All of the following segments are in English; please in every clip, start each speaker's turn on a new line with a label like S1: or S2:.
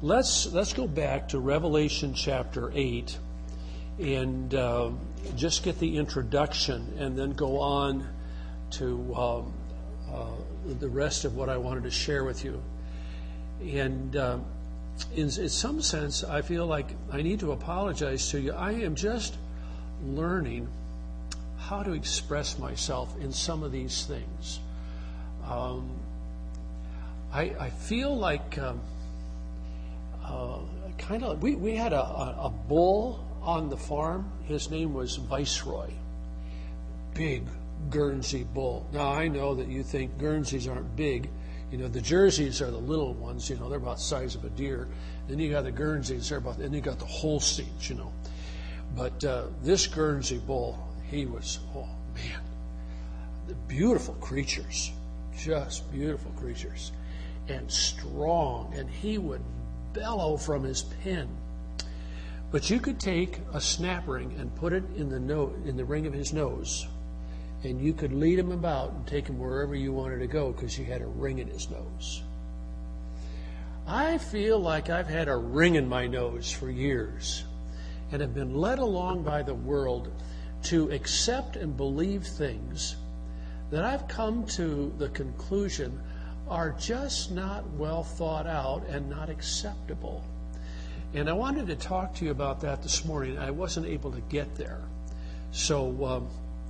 S1: let's go back to Revelation chapter 8 and just get the introduction and then go on to the rest of what I wanted to share with you. And in some sense, I feel like I need to apologize to you. I am just learning how to express myself in some of these things. I feel like we had a bull on the farm. His name was Viceroy. Big Guernsey bull. Now, I know that you think Guernseys aren't big. You know, the Jerseys are the little ones, you know, they're about the size of a deer. Then you got the Guernseys, and you got the Holsteins, you know. But this Guernsey bull, he was, oh man, the beautiful creatures, just beautiful creatures, and strong, and he would bellow from his pen. But you could take a snap ring and put it in the ring of his nose, and you could lead him about and take him wherever you wanted to go because you had a ring in his nose. I feel like I've had a ring in my nose for years and have been led along by the world to accept and believe things that I've come to the conclusion are just not well thought out and not acceptable. And I wanted to talk to you about that this morning. I wasn't able to get there. So,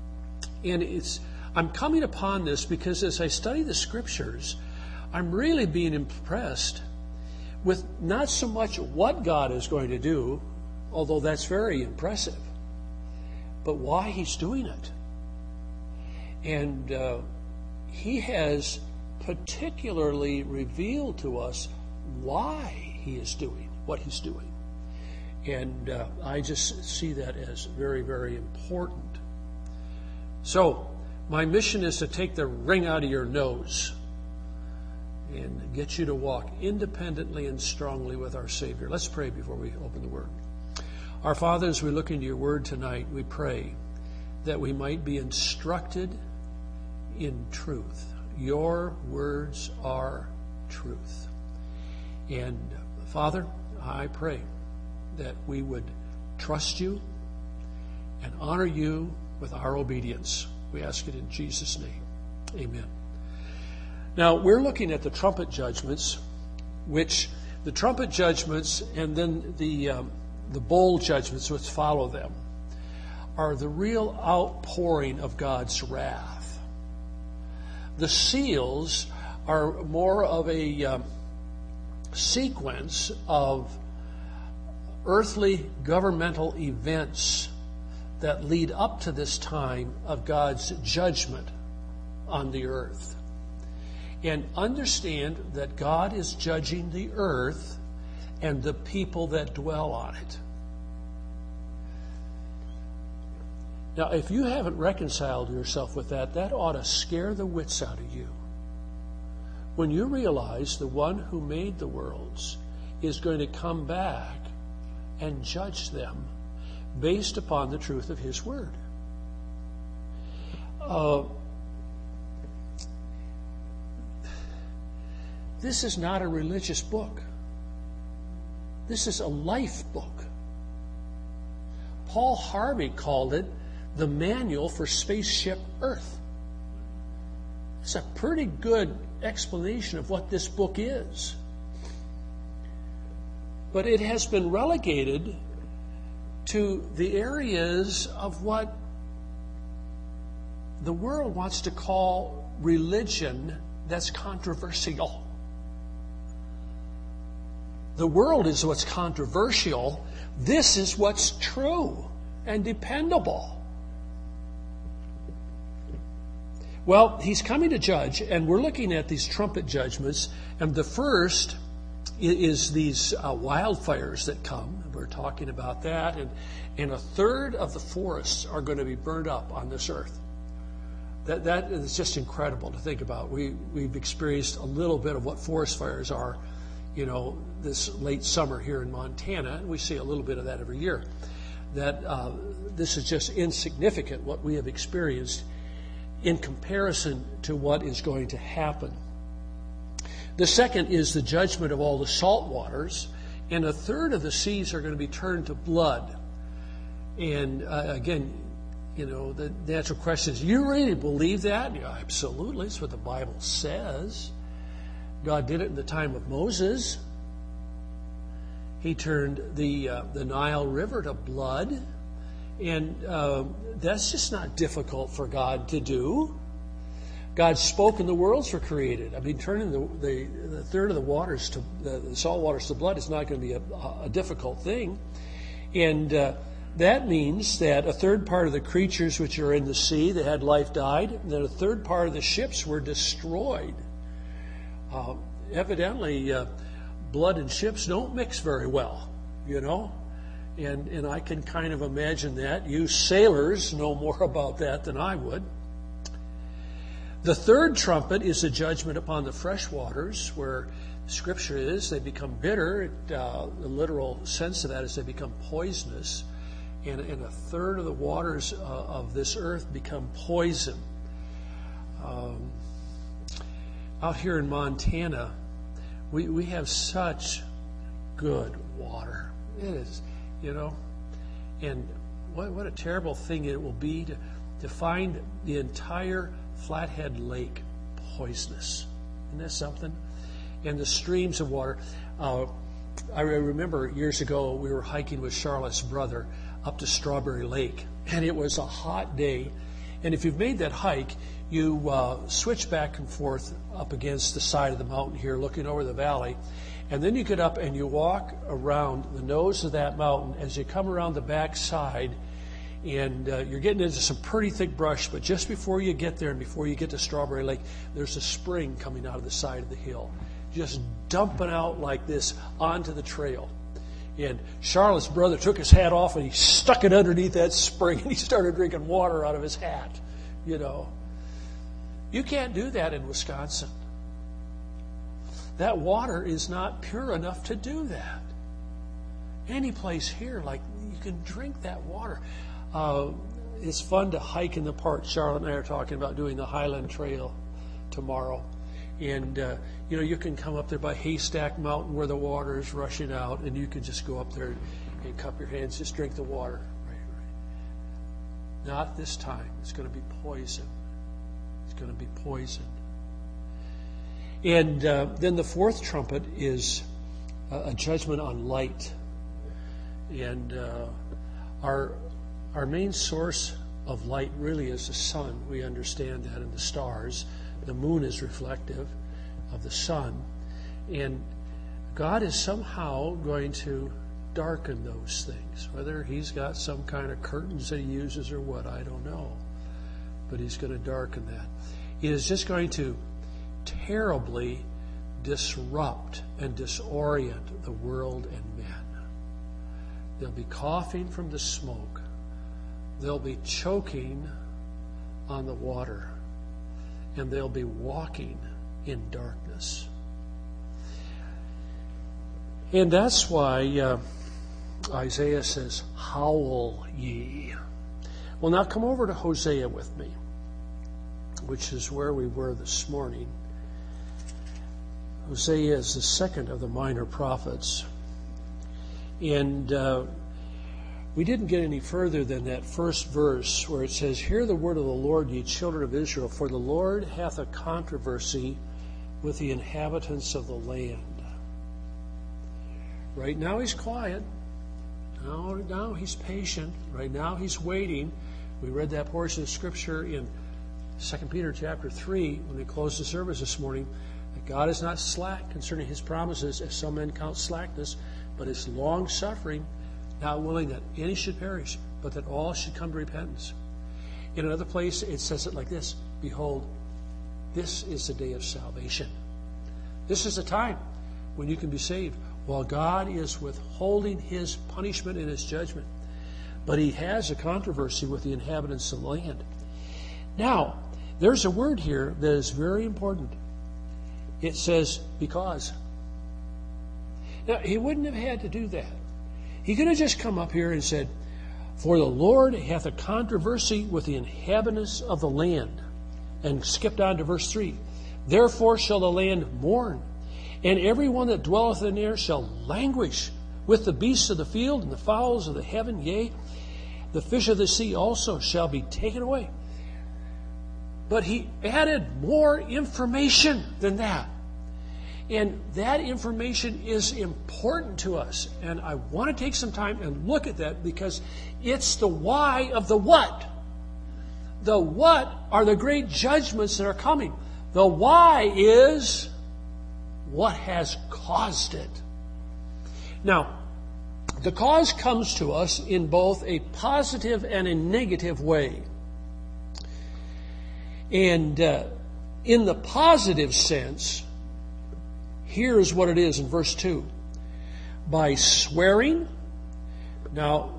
S1: I'm coming upon this because as I study the scriptures, I'm really being impressed with not so much what God is going to do, although that's very impressive, but why he's doing it. And he has particularly revealed to us why he is doing what he's doing. And I just see that as very, very important. So, my mission is to take the ring out of your nose and get you to walk independently and strongly with our Savior. Let's pray before we open the Word. Our Father, as we look into your Word tonight, we pray that we might be instructed in truth. Your words are truth. And Father, I pray that we would trust you and honor you with our obedience. We ask it in Jesus' name. Amen. Now, we're looking at the trumpet judgments, which the trumpet judgments and then the bowl judgments which follow them are the real outpouring of God's wrath. The seals are more of a sequence of earthly governmental events that lead up to this time of God's judgment on the earth. And understand that God is judging the earth and the people that dwell on it. Now, if you haven't reconciled yourself with that, that ought to scare the wits out of you. When you realize the one who made the worlds is going to come back and judge them based upon the truth of his word. This is not a religious book. This is a life book. Paul Harvey called it the manual for spaceship Earth. It's a pretty good explanation of what this book is. But it has been relegated to the areas of what the world wants to call religion that's controversial. The world is what's controversial. This is what's true and dependable. Well, he's coming to judge, and we're looking at these trumpet judgments, and the first is these wildfires that come. We're talking about that, and a third of the forests are going to be burned up on this earth. That is just incredible to think about. We've experienced a little bit of what forest fires are, you know, this late summer here in Montana, and we see a little bit of that every year. That this is just insignificant what we have experienced in comparison to what is going to happen. The second is the judgment of all the salt waters. and a third of the seas are going to be turned to blood. And again, the natural question is, you really believe that? Yeah, absolutely. It's what the Bible says. God did it in the time of Moses. He turned the Nile River to blood. And that's just not difficult for God to do. God spoke and the worlds were created. I mean, turning the third of the waters to the salt waters to blood is not going to be a difficult thing. And that means that a third part of the creatures which are in the sea that had life died, and then a third part of the ships were destroyed. Evidently, blood and ships don't mix very well, And I can kind of imagine that. You sailors know more about that than I would. The third trumpet is a judgment upon the fresh waters, where Scripture is they become bitter. The literal sense of that is they become poisonous. And a third of the waters of this earth become poison. Out here in Montana, we have such good water. It is, and what a terrible thing it will be to find the entire Flathead Lake poisonous. Isn't that something? And the streams of water. I remember years ago we were hiking with Charlotte's brother up to Strawberry Lake, and it was a hot day. And if you've made that hike, you switch back and forth up against the side of the mountain here, looking over the valley. And then you get up and you walk around the nose of that mountain as you come around the back side, and you're getting into some pretty thick brush, but just before you get there and before you get to Strawberry Lake, there's a spring coming out of the side of the hill, just dumping out like this onto the trail. And Charlotte's brother took his hat off and he stuck it underneath that spring and he started drinking water out of his hat. You can't do that in Wisconsin. That water is not pure enough to do that. Any place here, you can drink that water. It's fun to hike in the park. Charlotte and I are talking about doing the Highland Trail tomorrow. And, you can come up there by Haystack Mountain where the water is rushing out, and you can just go up there and cup your hands, just drink the water. Right. Not this time. It's going to be poison. It's going to be poison. And then the fourth trumpet is a judgment on light. And our main source of light really is the sun. We understand that, in the stars. The moon is reflective of the sun. And God is somehow going to darken those things. Whether He's got some kind of curtains that He uses or what, I don't know. But He's going to darken that. He is just going to terribly disrupt and disorient the world and men. They'll be coughing from the smoke. They'll be choking on the water. And they'll be walking in darkness. And that's why Isaiah says, "Howl ye." Well, now come over to Hosea with me, which is where we were this morning. Hosea is the second of the minor prophets. And we didn't get any further than that first verse where it says, "Hear the word of the Lord, ye children of Israel, for the Lord hath a controversy with the inhabitants of the land." Right now He's quiet. Now He's patient. Right now He's waiting. We read that portion of Scripture in 2 Peter chapter 3 when we closed the service this morning, that God is not slack concerning His promises, as some men count slackness, but is long-suffering, not willing that any should perish, but that all should come to repentance. In another place, it says it like this: "Behold, this is the day of salvation." This is the time when you can be saved, while God is withholding His punishment and His judgment. But He has a controversy with the inhabitants of the land. Now, there's a word here that is very important. It says, "because." Now, He wouldn't have had to do that. He could have just come up here and said, "For the Lord hath a controversy with the inhabitants of the land," and skipped on to verse 3. "Therefore shall the land mourn, and every one that dwelleth in there shall languish with the beasts of the field and the fowls of the heaven, yea, the fish of the sea also shall be taken away. But he added more information than that. And that information is important to us. And I want to take some time and look at that because it's the why of the what. The what are the great judgments that are coming. The why is what has caused it. Now, the cause comes to us in both a positive and a negative way. And in the positive sense, here's what it is in verse 2. By swearing. Now,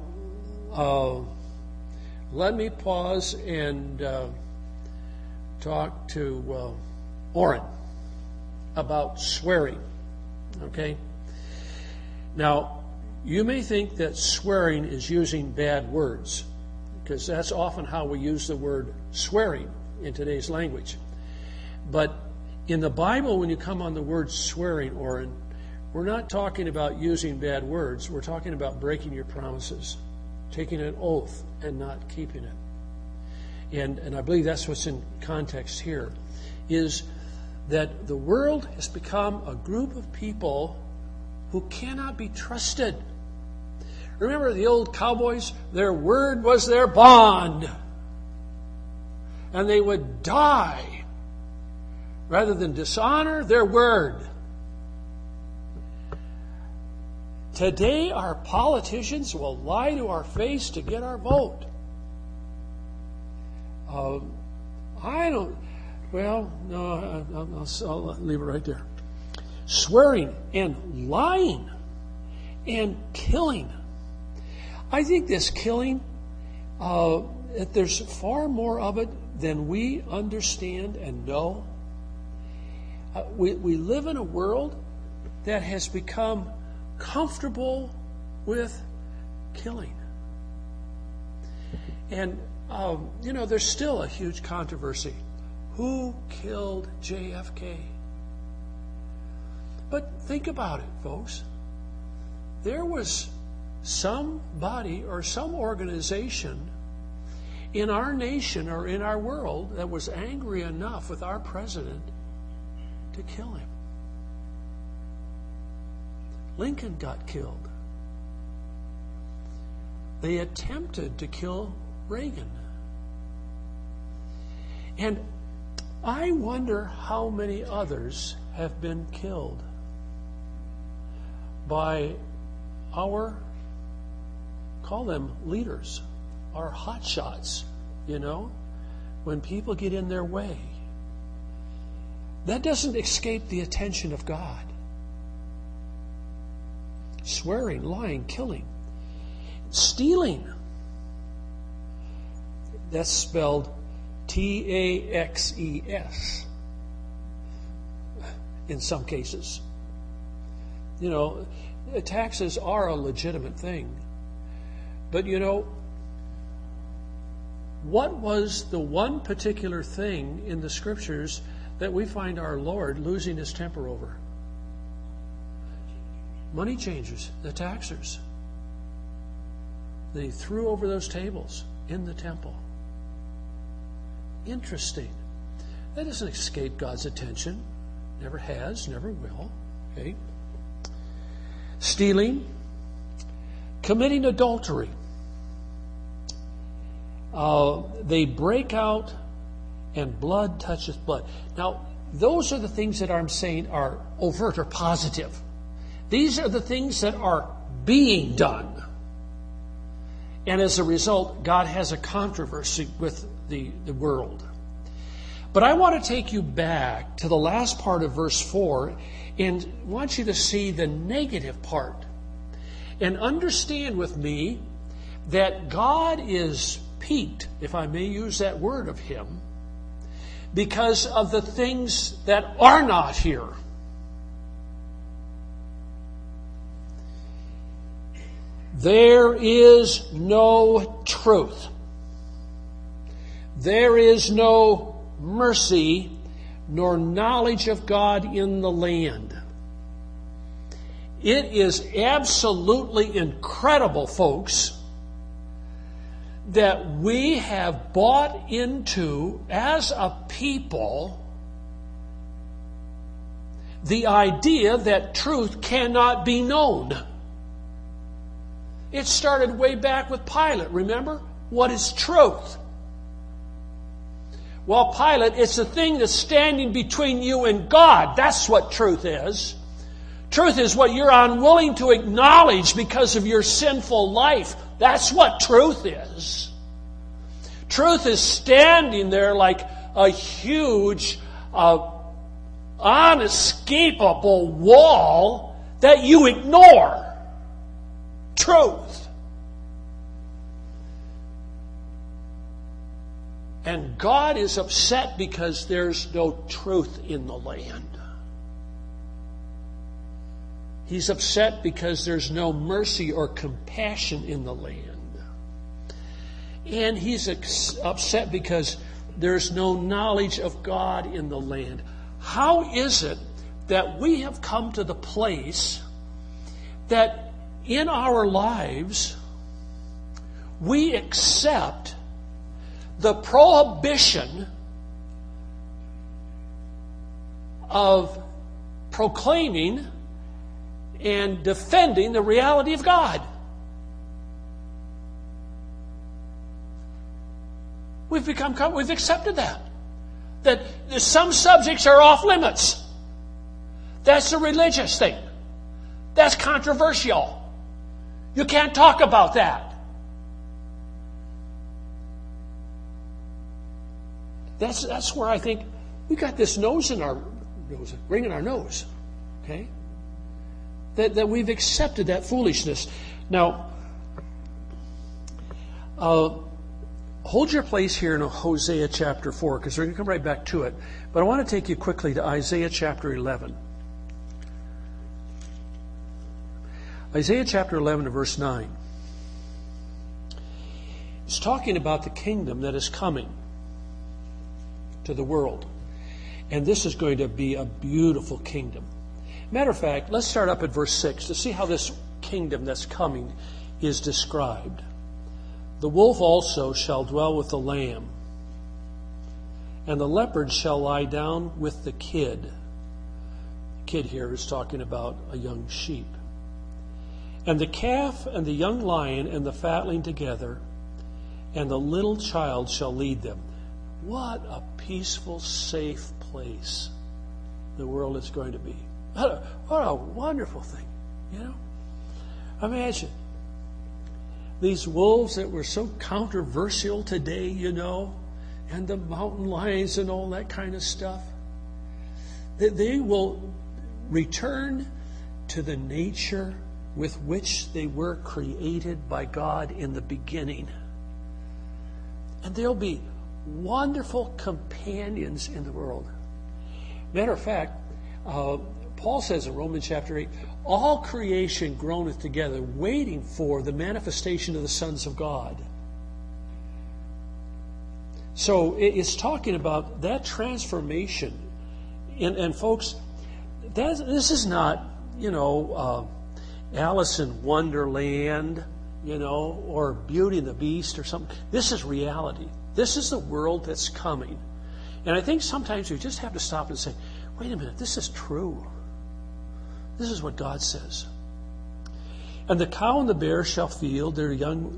S1: let me pause and talk to Orrin about swearing. Okay? Now, you may think that swearing is using bad words, because that's often how we use the word swearing in today's language. But in the Bible, when you come on the word swearing, Orrin, we're not talking about using bad words. We're talking about breaking your promises, taking an oath and not keeping it. And I believe that's what's in context here, is that the world has become a group of people who cannot be trusted. Remember the old cowboys? Their word was their bond. And they would die rather than dishonor their word. Today, our politicians will lie to our face to get our vote. I'll leave it right there. Swearing and lying and killing. I think this killing, there's far more of it than we understand and know. We live in a world that has become comfortable with killing. And, there's still a huge controversy. Who killed JFK? But think about it, folks. There was somebody or some organization in our nation or in our world that was angry enough with our president to kill him. Lincoln got killed. They attempted to kill Reagan. And I wonder how many others have been killed by our, call them leaders, our hotshots, when people get in their way. That doesn't escape the attention of God. Swearing, lying, killing, stealing. That's spelled Taxes in some cases. Taxes are a legitimate thing. But what was the one particular thing in the Scriptures that we find our Lord losing his temper over? Money changers, the taxers. They threw over those tables in the temple. Interesting. That doesn't escape God's attention. Never has, never will. Okay. Stealing. Committing adultery. They break out and blood toucheth blood. Now, those are the things that I'm saying are overt or positive. These are the things that are being done. And as a result, God has a controversy with the world. But I want to take you back to the last part of verse 4 and want you to see the negative part. And understand with me that God is piqued, if I may use that word of him, because of the things that are not here. There is no truth. There is no mercy nor knowledge of God in the land. It is absolutely incredible, folks, that we have bought into, as a people, the idea that truth cannot be known. It started way back with Pilate, remember? What is truth? Well, Pilate, it's the thing that's standing between you and God. That's what truth is. Truth is what you're unwilling to acknowledge because of your sinful life. That's what truth is. Truth is standing there like a huge, unescapable wall that you ignore. Truth. And God is upset because there's no truth in the land. He's upset because there's no mercy or compassion in the land. And He's upset because there's no knowledge of God in the land. How is it that we have come to the place that in our lives we accept the prohibition of proclaiming and defending the reality of God? We've accepted that. That some subjects are off limits. That's a religious thing. That's controversial. You can't talk about that. That's where I think we got this ring in our nose. Okay? That we've accepted that foolishness. Now, hold your place here in Hosea chapter 4, because we're going to come right back to it. But I want to take you quickly to Isaiah chapter 11. Isaiah chapter 11 and verse 9. It's talking about the kingdom that is coming to the world. And this is going to be a beautiful kingdom. Matter of fact, let's start up at verse 6 to see how this kingdom that's coming is described. The wolf also shall dwell with the lamb, and the leopard shall lie down with the kid. The kid here is talking about a young sheep. And the calf and the young lion and the fatling together, and the little child shall lead them. What a peaceful, safe place the world is going to be. What a wonderful thing, you know? Imagine these wolves that were so controversial today, you know, and the mountain lions and all that kind of stuff. That they will return to the nature with which they were created by God in the beginning. And they'll be wonderful companions in the world. Matter of fact, Paul says in Romans chapter 8, all creation groaneth together, waiting for the manifestation of the sons of God. So it's talking about that transformation. And folks, this is not, you know, Alice in Wonderland, you know, or Beauty and the Beast or something. This is reality. This is the world that's coming. And I think sometimes we just have to stop and say, wait a minute, this is true. This is what God says. And the cow and the bear shall feed, their young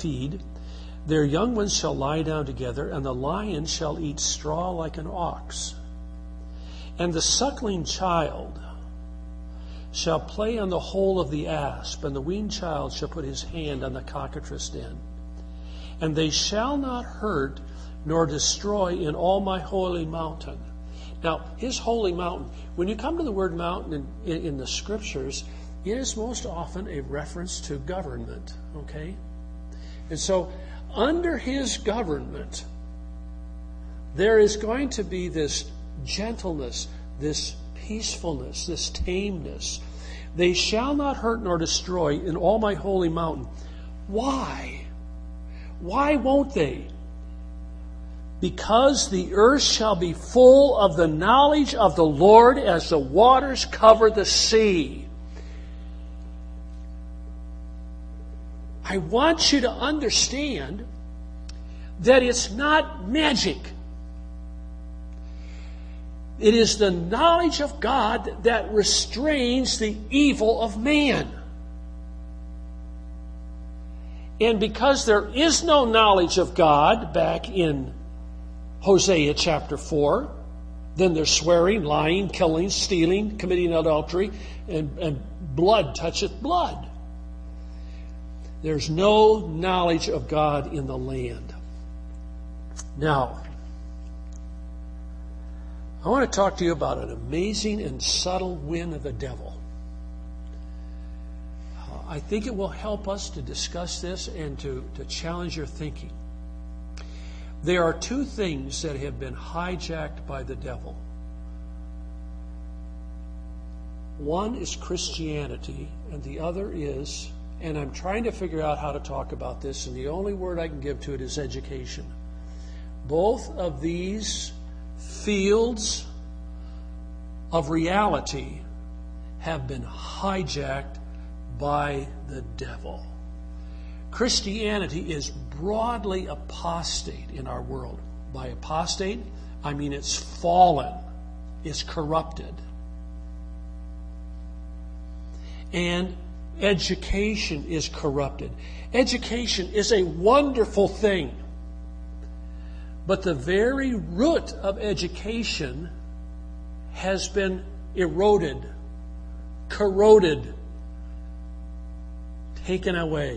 S1: ones shall lie down together, and the lion shall eat straw like an ox. And the suckling child shall play on the hole of the asp, and the weaned child shall put his hand on the cockatrice den. And they shall not hurt nor destroy in all my holy mountain. Now, His holy mountain, when you come to the word mountain in the Scriptures, it is most often a reference to government, okay? And so, under His government, there is going to be this gentleness, this peacefulness, this tameness. They shall not hurt nor destroy in all my holy mountain. Why? Why won't they? Because the earth shall be full of the knowledge of the Lord as the waters cover the sea. I want you to understand that it's not magic. It is the knowledge of God that restrains the evil of man. And because there is no knowledge of God back in Hosea chapter 4, then there's swearing, lying, killing, stealing, committing adultery, and blood toucheth blood. There's no knowledge of God in the land. Now, I want to talk to you about an amazing and subtle win of the devil. I think it will help us to discuss this and to challenge your thinking. There are two things that have been hijacked by the devil. One is Christianity, and the other is, and I'm trying to figure out how to talk about this, and the only word I can give to it is education. Both of these fields of reality have been hijacked by the devil. Christianity is broadly apostate in our world. By apostate, I mean it's fallen, it's corrupted. And education is corrupted. Education is a wonderful thing. But the very root of education has been eroded, corroded, taken away.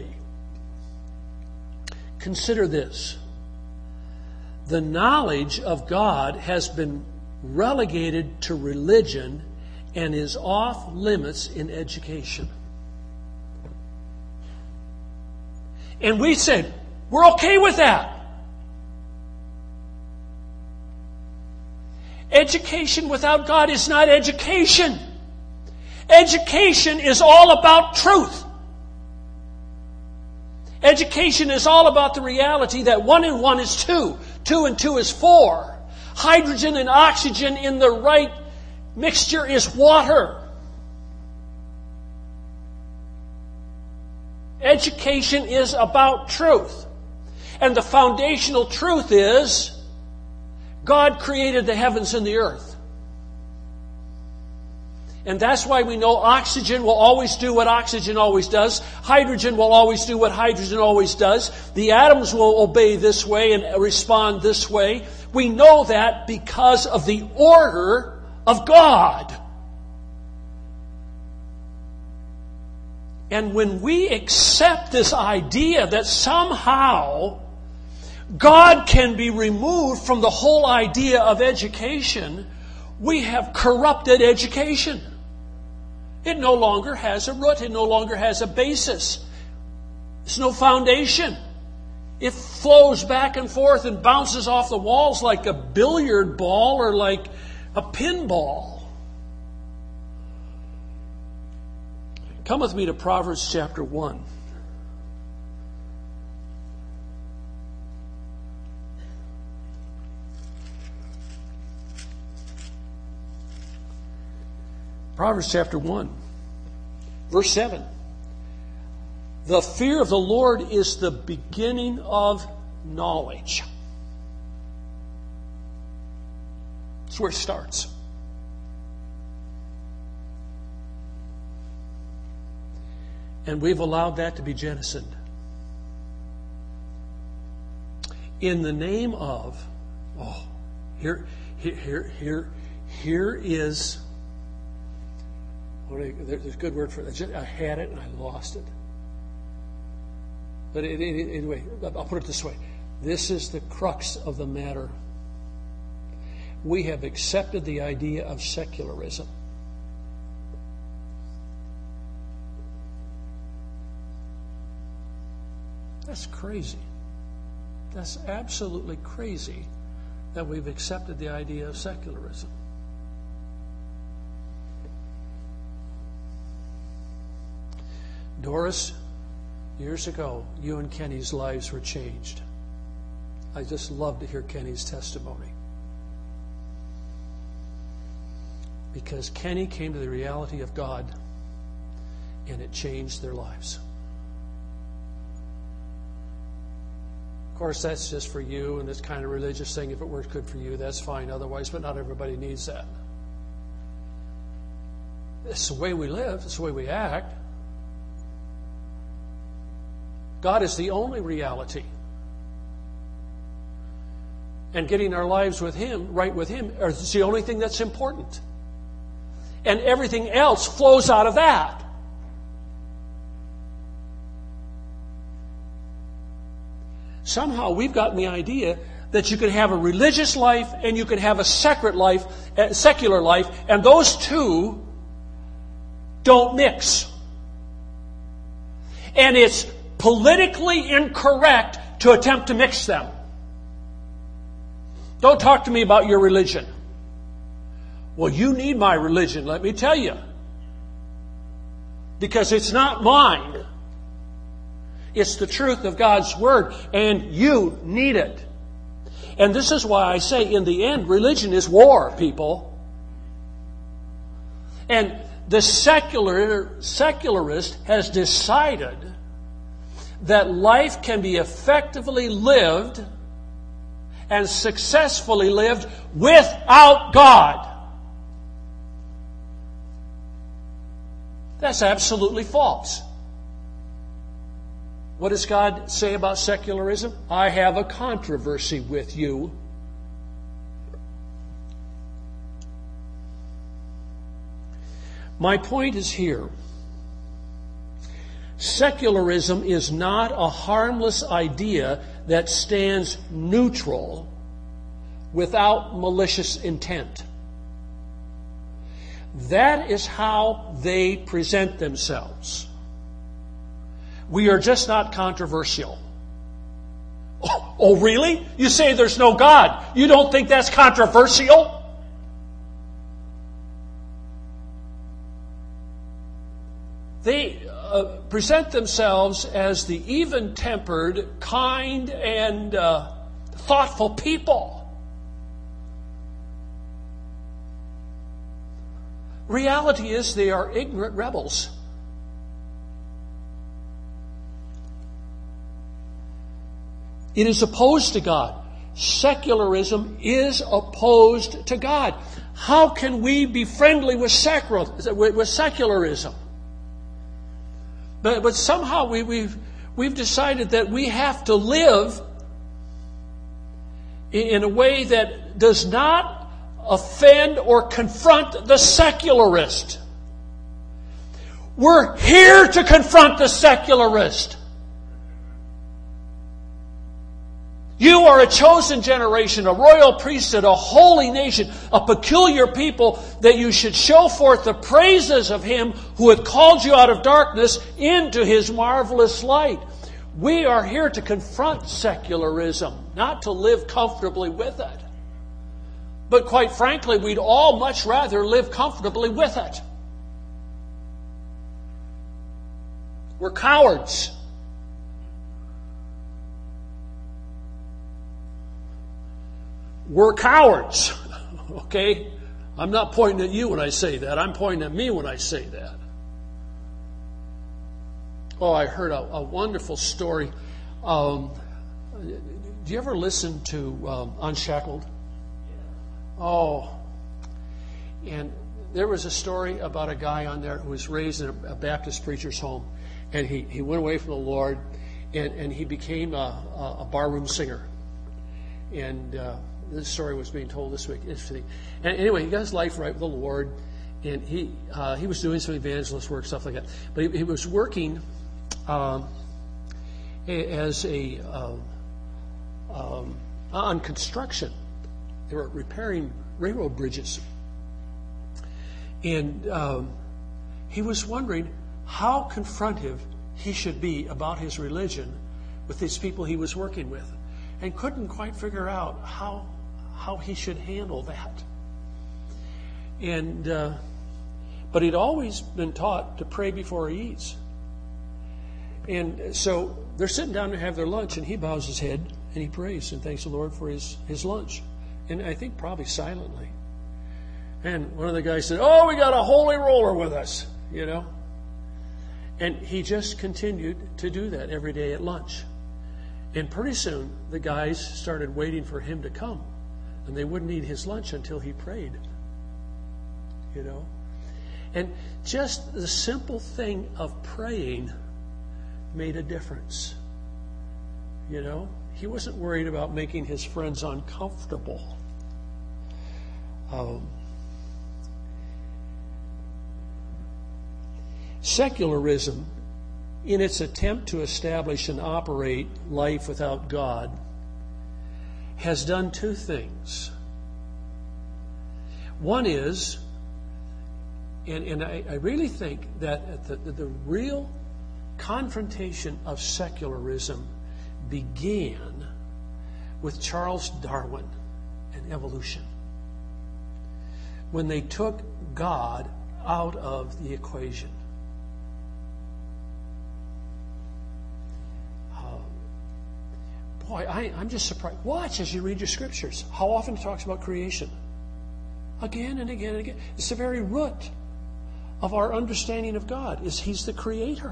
S1: Consider this. The knowledge of God has been relegated to religion and is off limits in education. And we said, we're okay with that. Education without God is not education. Education is all about truth. Education is all about the reality that 1 and 1 is 2. 2 and 2 is 4. Hydrogen and oxygen in the right mixture is water. Education is about truth. And the foundational truth is God created the heavens and the earth. And that's why we know oxygen will always do what oxygen always does. Hydrogen will always do what hydrogen always does. The atoms will obey this way and respond this way. We know that because of the order of God. And when we accept this idea that somehow God can be removed from the whole idea of education, we have corrupted education. It no longer has a root. It no longer has a basis. There's no foundation. It flows back and forth and bounces off the walls like a billiard ball or like a pinball. Come with me to Proverbs chapter 1. Proverbs chapter 1, verse 7. The fear of the Lord is the beginning of knowledge. That's where it starts. And we've allowed that to be jettisoned. In the name of, here is, there's a good word for it. I had it and I lost it. But anyway, I'll put it this way. This is the crux of the matter. We have accepted the idea of secularism. That's crazy. That's absolutely crazy that we've accepted the idea of secularism. Doris, years ago, you and Kenny's lives were changed. I just love to hear Kenny's testimony. Because Kenny came to the reality of God, and it changed their lives. course, that's just for you, and it's kind of a religious thing. If it works good for you, that's fine otherwise, but not everybody needs that. It's the way we live. It's the way we act. God is the only reality. And getting our lives with Him, right with Him, is the only thing that's important. And everything else flows out of that. Somehow we've gotten the idea that you could have a religious life and you could have a secular life, and those two don't mix. And it's politically incorrect to attempt to mix them. Don't talk to me about your religion. Well, you need my religion, let me tell you. Because it's not mine. It's the truth of God's Word, and you need it. And this is why I say, in the end, religion is war, people. And the secularist has decided that life can be effectively lived and successfully lived without God. That's absolutely false. What does God say about secularism? I have a controversy with you. My point is here. Secularism is not a harmless idea that stands neutral without malicious intent. That is how they present themselves. We are just not controversial. Oh, really? You say there's no God. You don't think that's controversial? They present themselves as the even-tempered, kind, and thoughtful people. Reality is they are ignorant rebels. It is opposed to God. Secularism is opposed to God. How can we be friendly with secularism? But somehow we've decided that we have to live in a way that does not offend or confront the secularist. We're here to confront the secularist. You are a chosen generation, a royal priesthood, a holy nation, a peculiar people, that you should show forth the praises of Him who hath called you out of darkness into His marvelous light. We are here to confront secularism, not to live comfortably with it. But quite frankly, we'd all much rather live comfortably with it. We're cowards. We're cowards. Okay? I'm not pointing at you when I say that. I'm pointing at me when I say that. Oh, I heard a wonderful story. Do you ever listen to Unshackled? Oh. And there was a story about a guy on there who was raised in a Baptist preacher's home. And he went away from the Lord, and he became a barroom singer. And this story was being told this week. Interesting. And anyway, he got his life right with the Lord, and he was doing some evangelist work, stuff like that. But he was working as on construction. They were repairing railroad bridges, and he was wondering how confrontive he should be about his religion with these people he was working with, and couldn't quite figure out how he should handle that. And but he'd always been taught to pray before he eats. And so they're sitting down to have their lunch, and he bows his head and he prays and thanks the Lord for his lunch. And I think probably silently. And one of the guys said, "Oh, we got a holy roller with us," you know. And he just continued to do that every day at lunch. And pretty soon, the guys started waiting for him to come. And they wouldn't eat his lunch until he prayed. You know? And just the simple thing of praying made a difference. You know? He wasn't worried about making his friends uncomfortable. Secularism, in its attempt to establish and operate life without God, has done two things. One is, and I really think that the real confrontation of secularism began with Charles Darwin and evolution, when they took God out of the equation. Boy, I'm just surprised. Watch as you read your scriptures how often it talks about creation. Again and again and again. It's the very root of our understanding of God, is He's the Creator.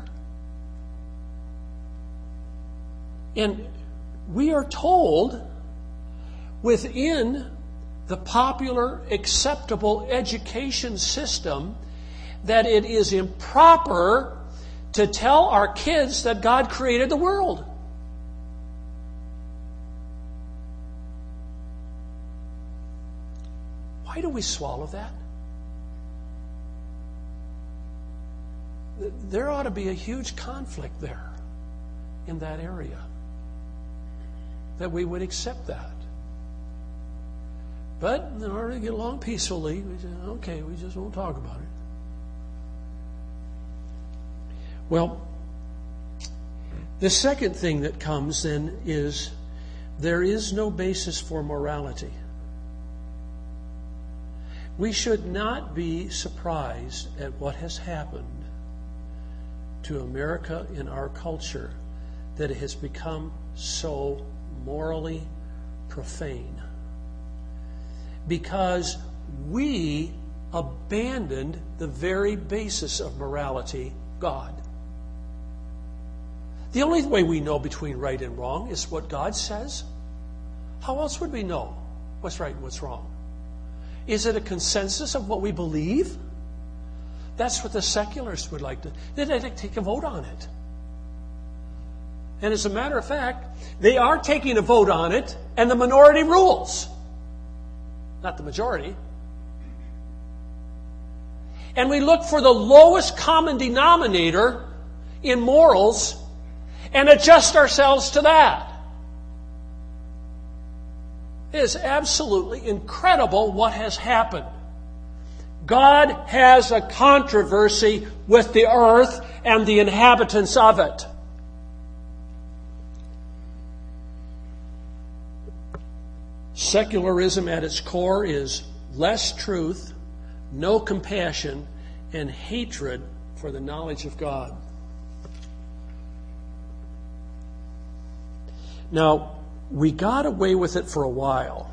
S1: And we are told within the popular, acceptable education system that it is improper to tell our kids that God created the world. Why do we swallow that? There ought to be a huge conflict there in that area, that we would accept that. But in order to get along peacefully, we say, okay, we just won't talk about it. Well, the second thing that comes then is there is no basis for morality. We should not be surprised at what has happened to America in our culture, that it has become so morally profane. Because we abandoned the very basis of morality, God. The only way we know between right and wrong is what God says. How else would we know what's right and what's wrong? Is it a consensus of what we believe? That's what the secularists would like to. They'd like to take a vote on it. And as a matter of fact, they are taking a vote on it, and the minority rules. Not the majority. And we look for the lowest common denominator in morals and adjust ourselves to that. It is absolutely incredible what has happened. God has a controversy with the earth and the inhabitants of it. Secularism at its core is less truth, no compassion, and hatred for the knowledge of God. Now, we got away with it for a while.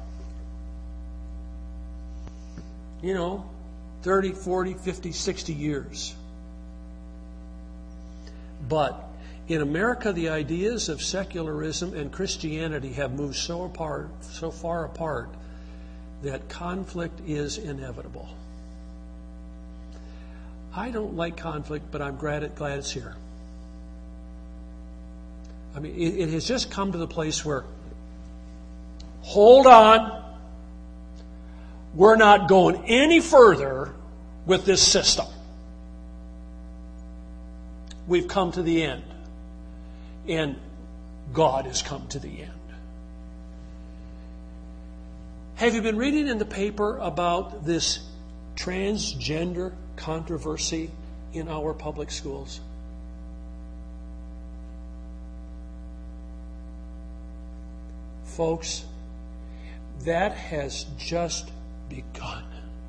S1: 30, 40, 50, 60 years. But in America, the ideas of secularism and Christianity have moved so far apart, that conflict is inevitable. I don't like conflict, but I'm glad it's here. I mean, it has just come to the place where, hold on, we're not going any further with this system. We've come to the end. And God has come to the end. Have you been reading in the paper about this transgender controversy in our public schools? Folks, that has just begun.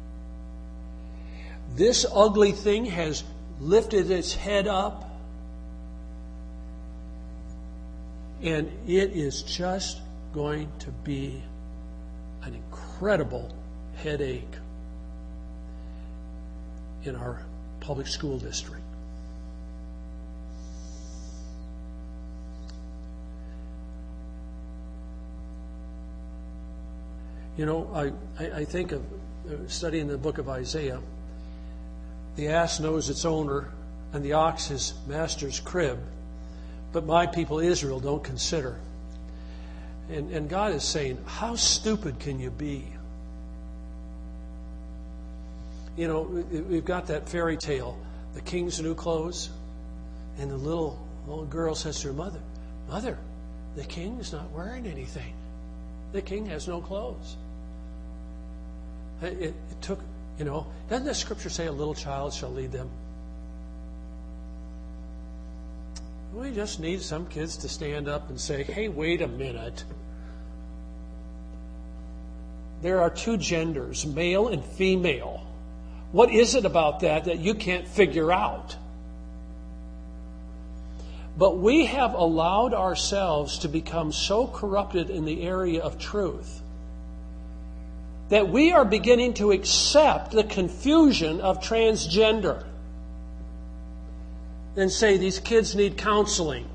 S1: This ugly thing has lifted its head up, and it is just going to be an incredible headache in our public school district. You know, I think of studying the book of Isaiah. The ass knows its owner, and the ox his master's crib, but my people Israel don't consider. And God is saying, how stupid can you be? You know, we've got that fairy tale, the king's new clothes, and the little girl says to her mother, Mother, the king's not wearing anything. The king has no clothes. It took, you know, doesn't the scripture say a little child shall lead them? We just need some kids to stand up and say, hey, wait a minute. There are two genders, male and female. What is it about that you can't figure out? But we have allowed ourselves to become so corrupted in the area of truth that we are beginning to accept the confusion of transgender and say these kids need counseling.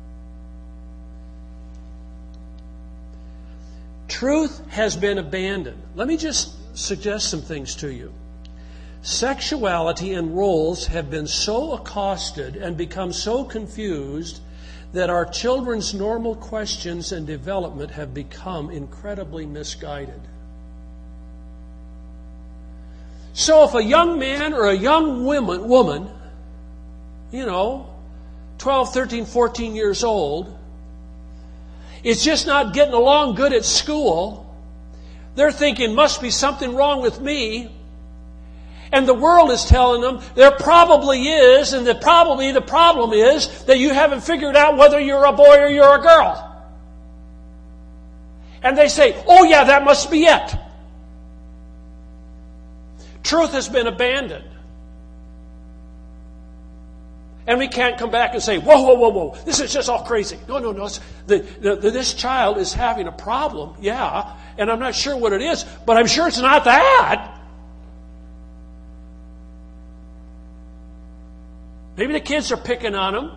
S1: Truth has been abandoned. Let me just suggest some things to you. Sexuality and roles have been so accosted and become so confused that our children's normal questions and development have become incredibly misguided. So if a young man or a young woman, you know, 12, 13, 14 years old, is just not getting along good at school, they're thinking, must be something wrong with me. And the world is telling them there probably is, and that probably the problem is that you haven't figured out whether you're a boy or you're a girl. And they say, oh yeah, that must be it. Truth has been abandoned. And we can't come back and say, whoa, this is just all crazy. No. This child is having a problem, yeah, and I'm not sure what it is, but I'm sure it's not that. Maybe the kids are picking on him.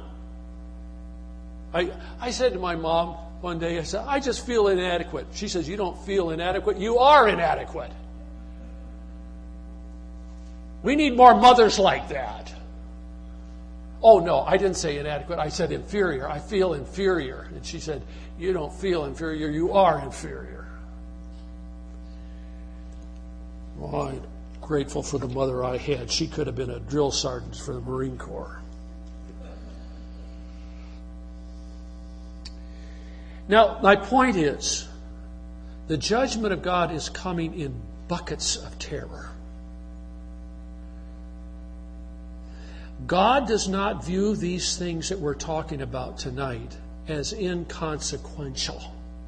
S1: I said to my mom one day, I said, I just feel inadequate. She says, you don't feel inadequate, you are inadequate. We need more mothers like that. Oh, no, I didn't say inadequate. I said inferior. I feel inferior. And she said, you don't feel inferior, you are inferior. Well, I'm grateful for the mother I had. She could have been a drill sergeant for the Marine Corps. Now, my point is, the judgment of God is coming in buckets of terror. God does not view these things that we're talking about tonight as inconsequential.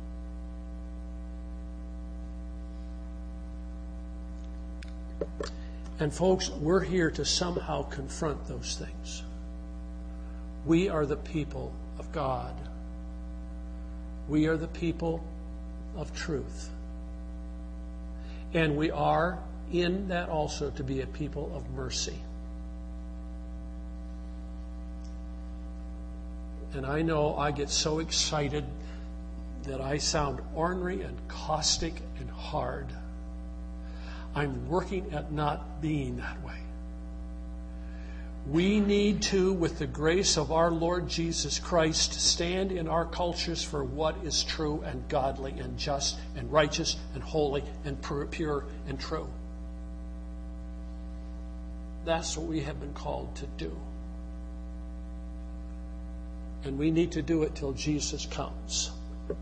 S1: And folks, we're here to somehow confront those things. We are the people of God. We are the people of truth. And we are in that also to be a people of mercy. And I know I get so excited that I sound ornery and caustic and hard. I'm working at not being that way. We need to, with the grace of our Lord Jesus Christ, stand in our cultures for what is true and godly and just and righteous and holy and pure and true. That's what we have been called to do. And we need to do it till Jesus comes.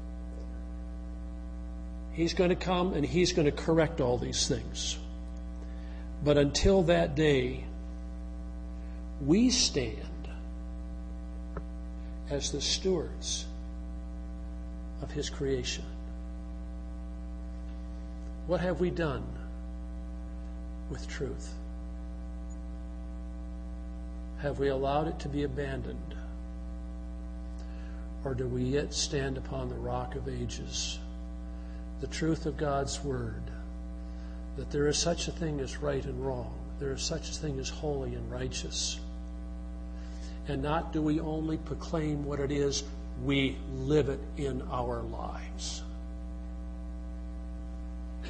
S1: He's going to come and He's going to correct all these things. But until that day, we stand as the stewards of His creation. What have we done with truth? Have we allowed it to be abandoned? Or do we yet stand upon the rock of ages, the truth of God's Word, that there is such a thing as right and wrong, there is such a thing as holy and righteous. And not do we only proclaim what it is, we live it in our lives.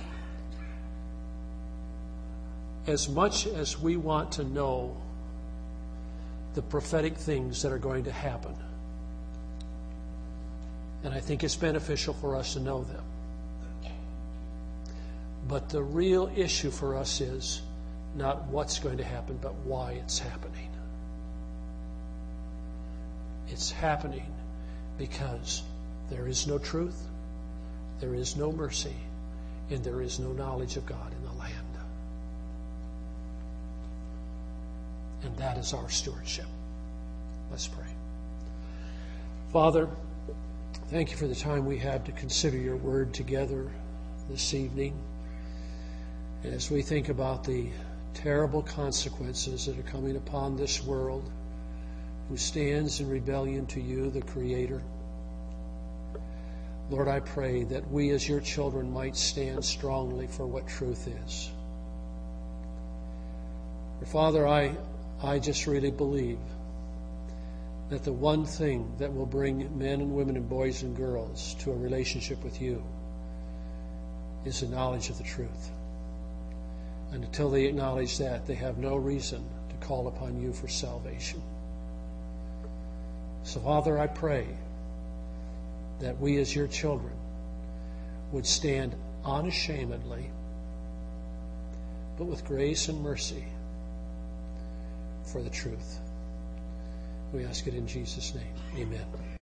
S1: as much as we want to know the prophetic things that are going to happen, and I think it's beneficial for us to know them, but the real issue for us is not what's going to happen, but why it's happening. It's happening because there is no truth, there is no mercy, and there is no knowledge of God in the land. And that is our stewardship. Let's pray. Father, thank you for the time we had to consider your word together this evening. And as we think about the terrible consequences that are coming upon this world, who stands in rebellion to you, the Creator, Lord, I pray that we as your children might stand strongly for what truth is. Father, I just really believe that the one thing that will bring men and women and boys and girls to a relationship with you is the knowledge of the truth. And until they acknowledge that, they have no reason to call upon you for salvation. So, Father, I pray that we as your children would stand unashamedly, but with grace and mercy, for the truth. We ask it in Jesus' name. Amen.